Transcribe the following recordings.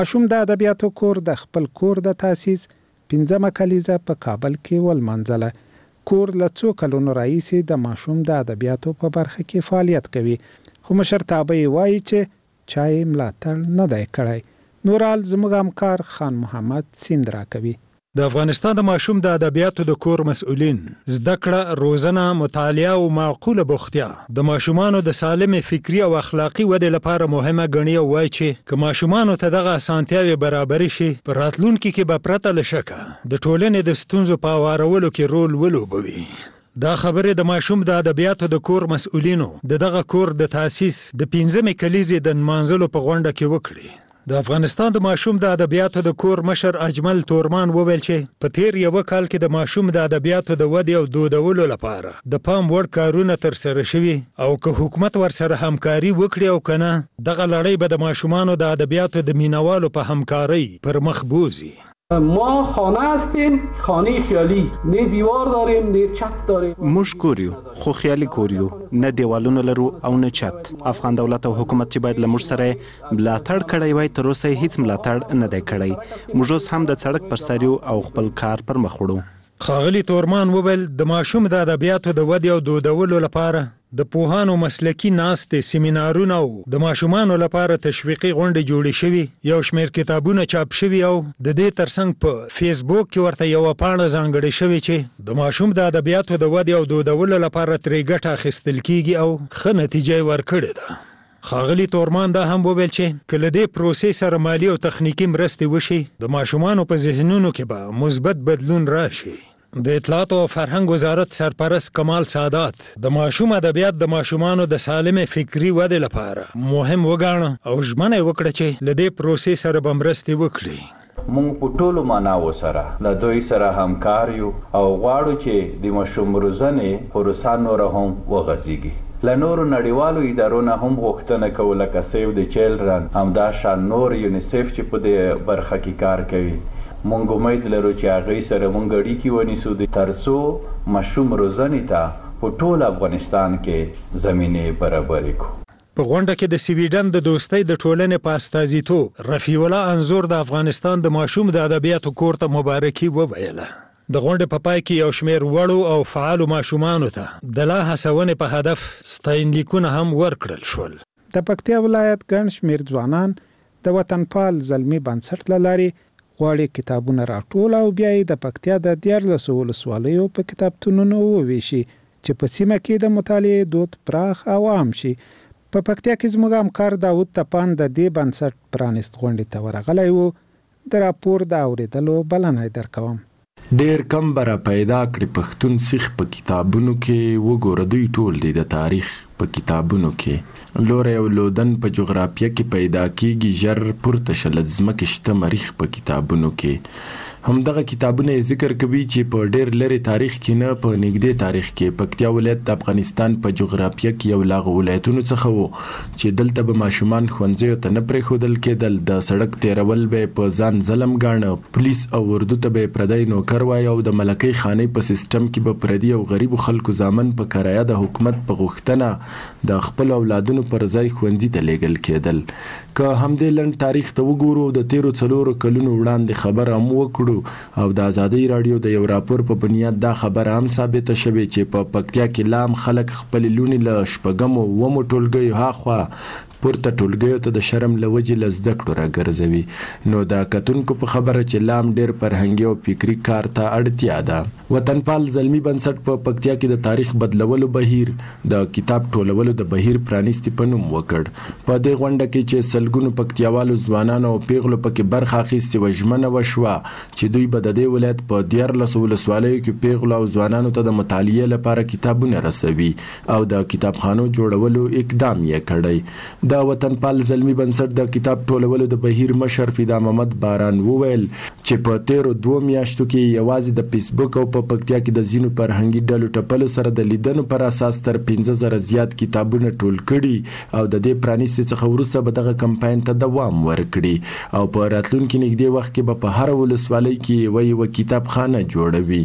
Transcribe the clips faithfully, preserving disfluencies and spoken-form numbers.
ماشوم د ادبیاتو کور د خپل کور د تاسیس پنځمه کلیزه په کابل کې ولمانځله. کور له څو کلونو راهیسې د ماشوم د ادبیاتو په برخه کې فعالیت کوي، خو مشرتابه یې وایي چې چا یې ملاتړ نه دی کړی. نورال زموږ همکار خان محمد سیند راکوي. د افغانستان د ماشوم د ادبیاتو د کور مسؤلین زده کړه، روزنه، مطالعه او معقوله بوختیا د ماشومانو د سالم فکری او اخلاقی ودې لپاره مهمه ګڼي او وایي چې که ماشومانو ته دغه اسانتیاوې برابرې شي، په راتلونکي کې به پرته له شکه د ټولنې د ستونزو په هوارولو کې رول ولوبوي. دا خبرې د ماشوم د ادبیاتو د کور مسؤلینو د دغه کور د تاسیس د پنځمې کلیزې د نمانځلو په غونډه کې وکړي. د افغانستان د ماشوم د ادبیاتو د کور مشر اجمل تورمان وویل چې په تیر یو کال کې د ماشوم د ادبیاتو د ودې او دودولو لپاره د پام وړ کارونه ترسره شوي او که حکومت ورسره همکاري وکړي او کنه دغه لړۍ به د ماشومانو د ادبیاتو د مینوالو په همکارۍ پر مخ بوزي. ما خانه هستیم، خانه خیالی، نه دیوار داریم نه چت داریم. موږ کور یو خو خیالي کور یو، نه دیوالونه لرو او نه چت. افغان دولت او حکومت چې باید له موږ سره ملاتړ کړی وای، تر اوسه هیڅ ملاتړ نه دی کړی. موږ اوس هم د سړک پر سر یو او خپل کار پر مخ وړو. ښاغلي تورمان وویل د ماشوم د ادبیاتو د ودې او دودولو لپاره د پوهانو مسلکي ناستې، سیمینارونه او د ماشومانو لپاره تشویقي غونډې جوړې شوي، یو شمېر کتابونه چاپ شوي او د دې ترڅنګ په فیسبوک کې ورته یوه پاڼه ځانګړې شوې چې د ماشوم د ادبیاتو د ودې او دودولو لپاره ترې ګټه اخیستل کیږي او ښه نتیجه یې ورکړې ده. ښاغلي تورمان دا هم وویل چې که له دې پروسې سره مالي او تخنیکي مرستې وشي، د ماشومانو په ذهنونو کې به مثبت بدلون راشي. د اطلاعات او فرهنګ وزارت سرپرست کمال سادات د ماشوم ادبیات د ماشومانو د سالم فکری ودې لپاره مهم وګاڼه او ژمنه وکړه چې له دې پروسې سره به مرستې وکړي. مونږ په ټولو معناوو سره له دوی سره همکار یو او غواړو چې د ماشوم روزنې پروسه نوره هم وغځېږي. له نورو نړیوالو ادارو نه هم غوښتنه کوو لکه سیو د چیلډرن، همداشان نور یونیسیف چې په دې برخه کې کار کوي. مونږ امید لرو چې هغوی سره مونږ اړیکې ونیسو تر څو ماشوم روزنې ته په ټول افغانستان کې زمینې برابرې کړو. په غونډه کې د سویډن د دوستۍ د ټولنې په استازیتوب رفیع الله انځور د افغانستان د ماشوم د ادبیاتو کور ته مبارکي وویله. د غونډې په پای کې یو شمېر وړو او فعالو ماشومانو ته د لا هڅونې په هدف ستاینلیکونه هم ورکړل شول. د پکتیا ولایت ګڼ شمېر ځوانان د وطنپال زلمي بنسټ له لارې غواړي کتابونه راټول او بیا یې د پکتیا د دیارلسو ولسوالیو په کتابتونونو وویشي چې په سیمه کې د مطالعې دود پراخ او عام شي. په پکتیا کې زموږ همکار داود تپان د دې بنسټ پرانیست غونډې ته ورغلی و. د راپور د اورېدلو بلنه یې درکوم. ډیر کم بره پیدا کړي پښتون سیخ په کتابونو کې وګوره، دوی ټول دی د تاریخ په کتابونو کې. لوری او لودن په جغرافیه کې پیدا کیږي، ژر پورته شل ځمکې شته مریخ په کتابونو کې. همدغه کتابونه ذکر کوي چې په ډیر لري تاریخ کې نه په نږدې تاریخ کې پکتیا ولایت د افغانستان په جغرافیه کې یو لاغ ولایتونو څخه وو چې دلته به ماشومان ښوونځیو ته نه پرېښودل کېدل، د سړک تیرول به په ځان ظلم ګاڼه، پولیس او اردو ته به پردی نوکر وای او د ملکۍ خانې په سیستم کې به پردي او غریبو خلکو زامن په کرایه د حکومت په غوښتنه د خپل اولادونو پر ځای ښوونځي ته لیږل کېدل. که همدې لنډ تاریخ ته وګورو، د تیرو څلورو کلونو وړاندې خبر هم وکړو او د ازادۍ راډیو د یو راپور په بنیاد دا خبره هم ثابته شوې چې په پکتیا کې لام خلک خپل لونی له شپږمو ومو ټولګیو هاخوا پورته ټولګیو ته د شرم له وجې له زده کړو راګرځوي. نو د کتونکو په خبره چې لام ډیر فرهنګي او فکري کار ته اړتیا ده. وطنپال زلمي بنسټ په پکتیا کې د تاریخ بدلولو بهیر د کتاب ټولولو د بهیر پرانیستي په نوم وکړ. په دې غونډه کې چې سلګونو پکتیاوالو ځوانانو او پیغلو پکې برخه اخیستې وه، ژمنه وشوه چې دوی به د دې ولایت په دیارلسو ولسوالیو کې پیغلو او ځوانانو ته د مطالعې لپاره کتابونه رسوي او د کتابخانو جوړولو اقدام یې کړی. د وطنپال زلمي بنسټ د کتاب ټولولو د بهیر مشر فدا محمد باران وویل چې په تیرو دوه میاشتو کې یوازې د فیسبوک او په پکتیا کې د ځینو فرهنګي ډلو ټپلو سره د لیدنو پر اساس تر پنځه زره زیات کتابونه ټول کړي او د دې پرانیستي څخه وروسته به دغه کمپاین ته دوام ورکړي او په راتلونکي نږدې وخت کې به په هر ولسوالۍ کې یوه یوه کتابخانه جوړوي.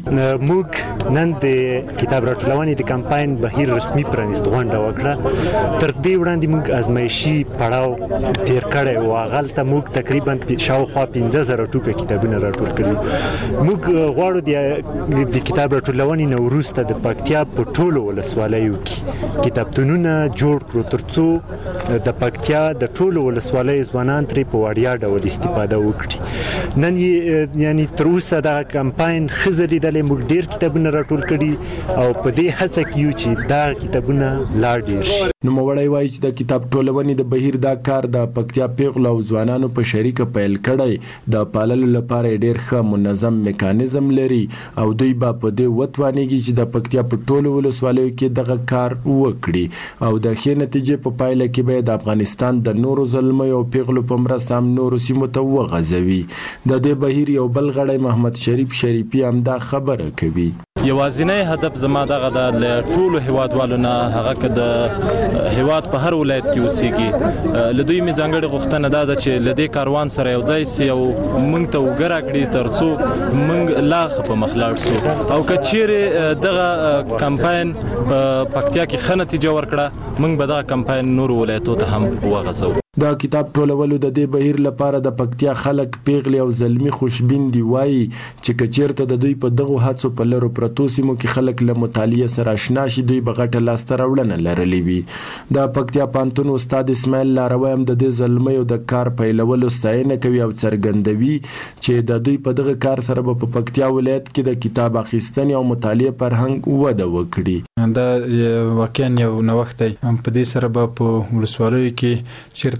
موږ نن د کتاب راټولونې د کمپاین بهیر رسمي پرانیست غونډه وکړه. تر دې وړاندې موږ ازمایش وحشي پړاو تیر کړی او هغلته موږ تقریبا شاوخوا پنځه زره ټوکه کتابونه راټول کړي. موږ غواړو د کتاب راټولونې نه وروسته د پکتیا په ټولو ولسوالیو کې کتابتونونه جوړ کړو ترڅو د پکتیا د ټولو ولسوالیو ځوانان ترې په وړیا ډول استفاده وکړي. نن یعنی تر اوسه دا کمپاین ښه لیدلې، موږ ډېر کتابونه راټول کړي او په دې هڅه کې یو چې دا کتابونه لا ډېر شي. نوموړی وایي چې د کتاب ټولونې د بهیر دا کار د پکتیا پیغلو او ځوانانو په شریکه پیل کړی د پاللو لپاره ډېر ښه منظم میکانیزم لري او دوی به په دې وتوانیږي چې د پکتیا په ټولو ولسوالیو کې دغه کار وکړي او د ښې نتیجې په پایله کې به د افغانستان د نورو زلمیو او پیغلو په مرسته هم نورو سیمو ته وغځوي. د دې بهیر یو بل غړی محمد شریف شریفي هم دا خبره کوي. یوازینی هدف زما دغه د ټولو هیوادوالو نه هغه که د هیواد په هر ولایت کې اوسېږي له دوی مې ځانګړې غوښتنه دا ده چې له دې کاروان سره یو ځای سي او موږ ته اوږه راکړي تر څو موږ لا ښه په مخ لاړ سو او که چیرې دغه کمپاین په پکتیا کې ښه نتیجه ورکړه موږ به دغه کمپاین نورو ولایتو ته هم وغځوو. دا کتاب ټولولو د دې بهیر لپاره د پکتیا خلک پیغلې او زلمی خوشبین دي وایي چې که چیرته د دوی په دغو هڅو په لرو پرتو سیمو کې خلک له مطالعې سره اشنا شي دوی به غټه لاسته راوړنه لرلی وي. د پکتیا پوهنتون استاد اسماعیل لاروی هم د دې زلمیو د کار پیلولو ستاینه کوي او څرګندوي چې د دوی په دغه کار سره به په پکتیا ولایت کې د کتاب اخیستنې او مطالعې فرهنګ وده وکړي. دا واقعا یو نوښت دی. په دې سره به په ولسوالیو کې چیرته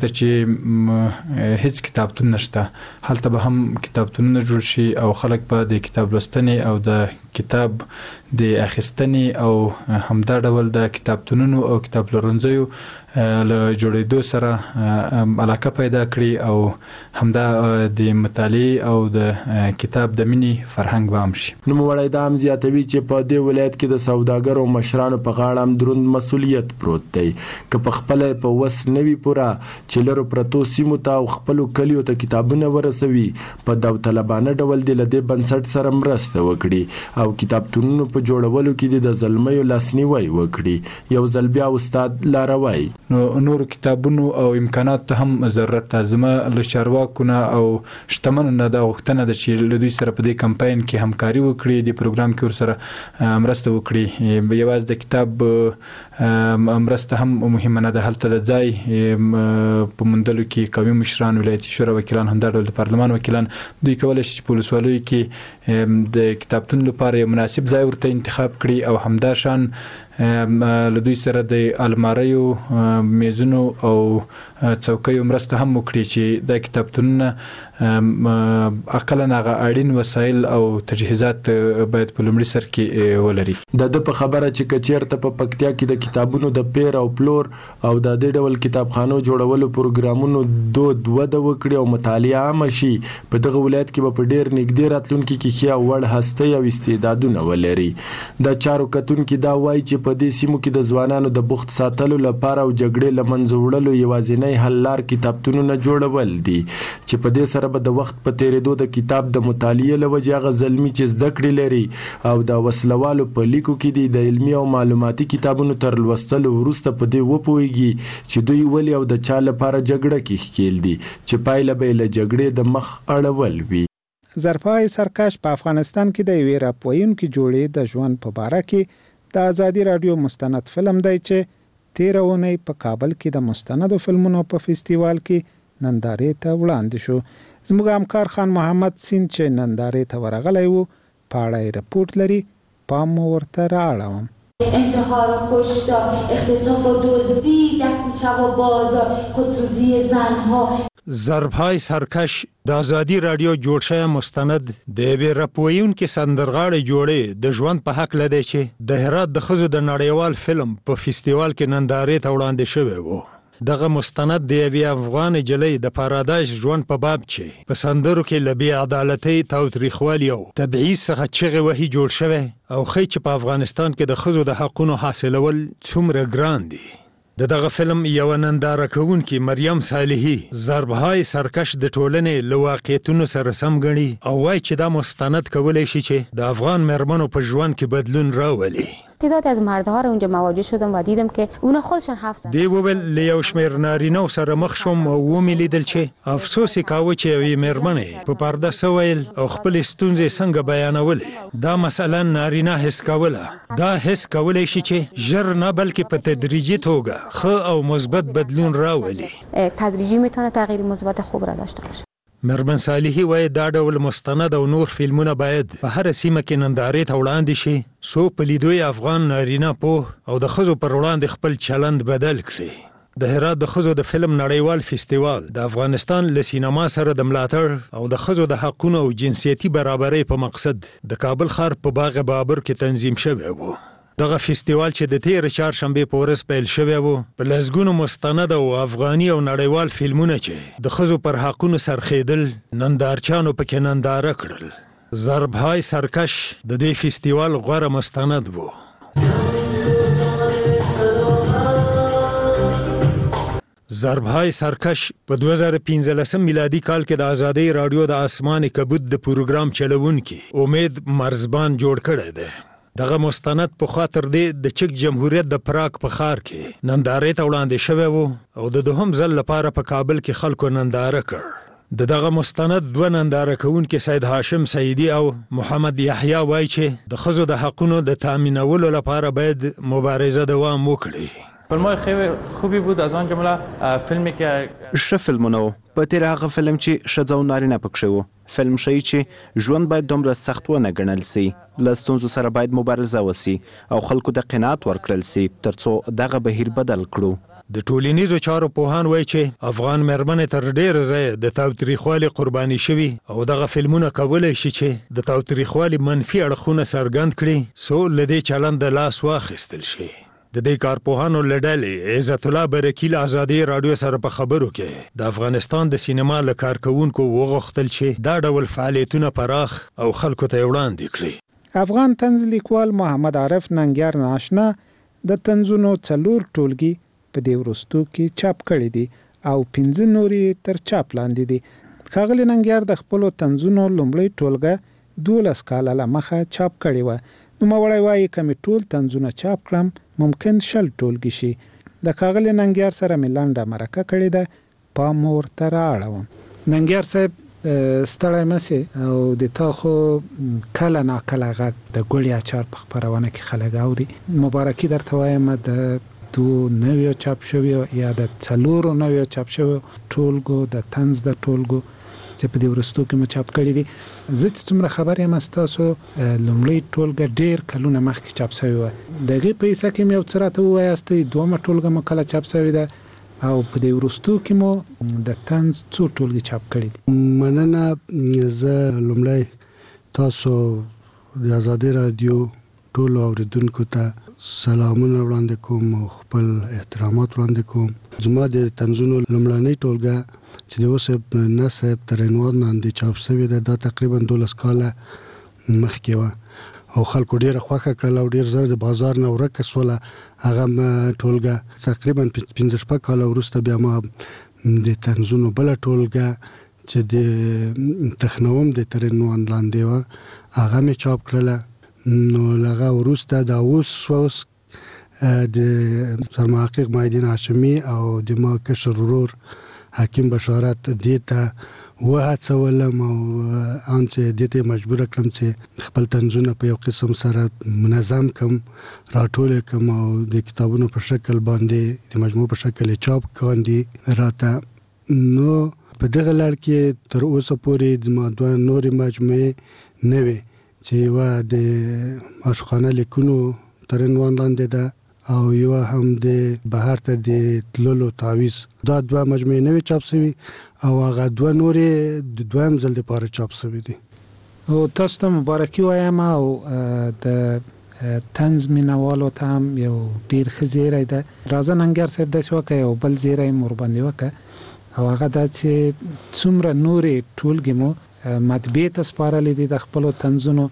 چې هیڅ کتابتون نشته هلته به هم کتابتونونه جوړ شي او خلک به د کتاب لوستنې او د کتاب د اخیستنې او همدا ډول د کتابتونونو او کتاب پلورنځیو له جوړېدو سره علاقه پیدا کړي او همدا د مطالعې او د کتاب د مینې فرهنګ به هم شي. نوموړی دا هم زیاتوي چې په دې ولایت کې د سوداګرو او مشرانو په غاړه هم دروند مسؤلیت پروت دی. که په خپله په وس نه وي پوره چې لرو پرتو سیمو ته او خپلو کلیو ته کتابونه ورسوي په داوطلبانه ډول دې له دې بنسټ سره مرسته وکړي او کتابتونونو په جوړولو کې د زلمیو لاسنیوی وکړي. یو ځل بیا استاد لاروی نو نور کتابونو او امکانات ته هم ضرورت زما له چارواکو نه او شتمنو نه دا غوښتنه ده چې له دوی سره په دې کمپاین کې همکاري وکړي، د پروګرام کې ورسره مرسته وکړي. یوازې د کتاب مرسته هم مهمه نه ده، هلته د ځای په موندلو کې قومي مشران، ولایتي شورا وکیلان، همدا ډول د پارلمان وکیلان دوی کولی شي په ولسوالیو کې د کتابتون لپاره یو مناسب ځای ورته انتخاب کړي او همدا شان له دوی سره د الماریو، میزونو او څوکیو مرسته هم وکړي چې د کتابتونونه اقلا هغه اړین وسایل او تجهیزات باید په لومړي سر کې ولري. د ده په خبره چې که چیرته په پکتیا کې د کتابونو د پیر او پلور او د دې ډول کتابخانو جوړولو پروګرامونو دود وده وکړي او مطالعه عامه شي په دغه ولایت کې به په ډېر نږدې راتلونکي کې ښه او وړ هستۍ او استعدادونه ولري. د چارو کتونکي دا وایي چې په دې سیمو کې د ځوانانو د بوخت ساتلو لپاره او جګړې له منځه وړلو یوازینی حل لار کتابتونونه جوړول دي چې په دې سره به د وخت په تیریدو د کتاب د مطالعې له وجې هغه زلمي چې زده کړې لري او د وسلوالو په لیکو کې دي د علمي او معلوماتي کتابونو تر لوستلو وروسته په دې وپوهیږي چې دوی ولې او د چا لپاره جګړه کې ښکیل دي چې پایله به یې له جګړې د مخ اړول وي. ظرفای سرکش په افغانستان کې د یوې راپوهونکي جوړې د ژوند په باره کې د ازادي راډیو مستند فلم دی چې تېره اونۍ په کابل کې د مستندو فلمونو په فستیوال کې نندارې ته وړاندې شو. زموږ همکار خان محمد سیند چې نندارې ته ورغلی و په اړه یې رپورټ لري، پام مو ورته رااړوم. انتحار و کشتار، اختطاف و دزدی در کوچه و بازار، خودسوزی زنها. ضربهای سرکش د ازادي رادیو جوړ شوی مستند د یوې راپوهونکې سندرغاړې جوړې د ژوند په هکله دی چې د هرات د ښځو د نړیوال فلم په فستیوال کې نندارې ته وړاندې شوی و. دغه مستند د یوې افغان نجلۍ د پارادایس ژوند په باب چې په سندرو کې له بې عدالتۍ، تاوتریخوالي او تبعیض څخه چغې وهي جوړ شوی او ښیي چې په افغانستان کې د ښځو د حقونو حاصلول څومره ګران دي. د دغه فلم یوه ننداره کوونکې مریم صالحي ضربهای سرکش د ټولنې له واقعیتونو سره سم ګڼي او وایي چې دا مستند کولی شي چې د افغان مېرمنو په ژوند کې بدلون راولي. تعدادی از مردها رو اونجا مواجه شدم و دیدم که اونا خودشون حرف زدن. دی وویل له یو شمېر نارینهو سره مخ شوم او ومې لیدل چې افسوس یې کاوه چې یوې مېرمنې په پرده څه ویل او خپلې ستونزې څنګه بیانولې. دا مثلا نارینه حس کوله. دا حس کولی شي چې ژر نه بلکې په تدریجي توګه ښه او مثبت بدلون راولي. تدریجی میتونه تغییر مثبت خوب را داشته باشه. مرمن صالحي وایي دا ډول مستند او نور فلمونه باید په هر سیمه کې نندارې ته وړاندې شي څو په لیدو افغان نارینه پوه او د ښځو پر وړاندې خپل چلند بدل کړي. د هرات د ښځو د فلم نړیوال فستیوال د افغانستان له سینما سره د ملاتړ او د ښځو د حقونو او جنسیتي برابرۍ په مقصد د کابل ښار په باغ بابر کې تنظیم شوی و. دغه فستیوال چې د تیر چهارشنبې په ورځ پیل شوی و په لسګونو مستند او افغاني او نړیوال فلمونه چې د ښځو پر حقونو سرخېدل نندارچیانو پکې ننداره کړل. ضربهای سرکش د دې فستیوال غوره مستند و. ضربهای سرکش په دوه زره پنځلسم میلادي کال کې د آزادۍ راډیو د آسمان کبود د پروګرام چلوونکي امید مرزبان جوړ کړی دی. دغه مستند په خاطر دی د چک جمهوریت د پراګ په ښار کې نندارې ته وړاندې شوی و او د دوهم ځل لپاره په کابل کې خلکو ننداره کړ. د دغه مستند دوه ننداره کوونکي سید هاشم سیدی او محمد یحیی وایي چې د ښځو د حقونو د تامینولو لپاره باید مبارزه دوام وکړي. فیلمای خیلی خوبی بود. از آن جمله فیلمی که ښه فلمونه په تیر هغه فلم چې ښځه او نارینه پکښې و. فلم ښیي چې ژوند باید دومره سخت ونه ګڼل سي، له ستونزو سره باید مبارزه وسي او خلکو ته قناعت ورکړل سي ترڅو دغه بهیر بدل کړو. د ټولنیزو چارو پوهان وایي چې افغان مېرمنې تر ډېره ځایه د تاوتریخوالي قرباني شوي او دغه فلمونه کولی شي چې د تاوتریخوالي منفي اړخونه څرګند کړي څو له دې چلند د لاس واخیستل شي. د دې کارپوهانو له ډلې عزت الله برکیل آزادۍ راډیو سره په خبرو کې د افغانستان د سینما له کارکوونکو وغوښتل چې دا ډول فعالیتونه پراخ او خلکو ته وړاندې کړي. افغان طنز لیکوال محمد عارف ننګیار ناشنا د طنزونو څلور ټولګي په دې وروستو کې چاپ کړي دي او پنځه نورې تر چاپ لاندې دي. ښاغلی ننګیار د خپلو طنزونو لومړۍ ټولګه دولس کاله له مخه چاپ کړې وه. نوموړی وایي که مې ټول طنزونه چاپ کړم ممکن شل ټولګي شي. د ښاغلي ننګیار سره مې لنډه مرکه کړې ده، پام مو ورته رااړوم. ننګیار صاحب ستړی مه سې او د تا خو کله ناکله غږ د ګوړې اچار په خپرونه کې خلک اوري. مبارکي درته وایم د دوو نویو چاپ شویو یا د څلورو نویو چاپ شویو ټولګو د طنز د ټولګو چې په دې وروستو کې مو چاپ کړي دي. زه چې څومره خبر یم ستاسو لومړۍ ټولګه ډېر کلونه مخکې چاپ شوې وه. د هغې په حصه کې مې یو څه راته ووایاستئ دومه ټولګه مو کله چاپ شوې ده او په دې وروستو کې مو د طنز څو ټولګې چاپ کړي دي. مننه. زه لومړی تاسو د آزادۍ راډیو ټولو اوریدونکو ته سلامونه وړاندې کوم او خپل احترامات وړاندې کوم. زما د طنزونو لومړنۍ ټولګه چې د اوس نه صاحب تر عنوان لاندې چاپ شوې ده دا تقریبا دولس کاله مخکې وه او خلکو ډېره خوښه کړله او ډېر زر د بازار نه ورکه شوله هغه ټولګه. تقریبا پنځه شپږ کاله وروسته بیا ما د طنزونو بله ټولګه چې د تخنوم د تر عنوان لاندې وه هغه مې چاپ کړله. نو له هغه وروسته دا اوس اوس د سرمحقق محیدین هاشمي او د ما کشر ورور حکیم بشارت دې ته وهڅولم او ان چې دې ته مجبور کړم چې خپل طنزونه په یو قسم سره منظم کم راټول کم او د کتابونو په شکل باندې د مجموع په شکل چاپ کاندي راته. نو په دغه لړ کې تر اوسه پورې ما دوه نورې مجموعې نه وې چې یوه د عاشقانه لیکونو تر عنوان لاندې ده او یو هم د بهر ته د تللو تعویض. دا دوه مجموعې نوې چاپ شوي او هغه دوه نورې د دویم ځل دپاره چاپ شوي دي. او تاسو ته مبارکي وایم او د طنز مینوالو ته هم یو ډېر ښه زیری ده. راځه ننګیار صاحب داسې وکړه یو بل زیری مو ورباندې وکړه او هغه دا چې څومره نورې ټولګې مو مطبعې ته سپارلې دي د خپلو طنزونو.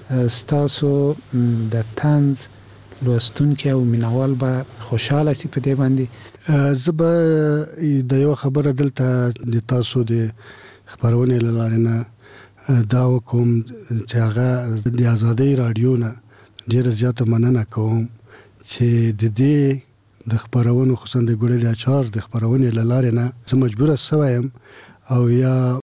ستاسو د طنز لوستونکي او مینوال به خوشحاله سي په دې باندې. زه به د یو خبره دلته د تاسو د خبرونې له لارې نه دا وکوم چې هغه د آزادۍ راډیو نه ډیره زیاته مننه کوم چې د دې د خبرونو خصوصا د ګوړې د اچار د خبرونې لاره نه زه مجبور شوم او یا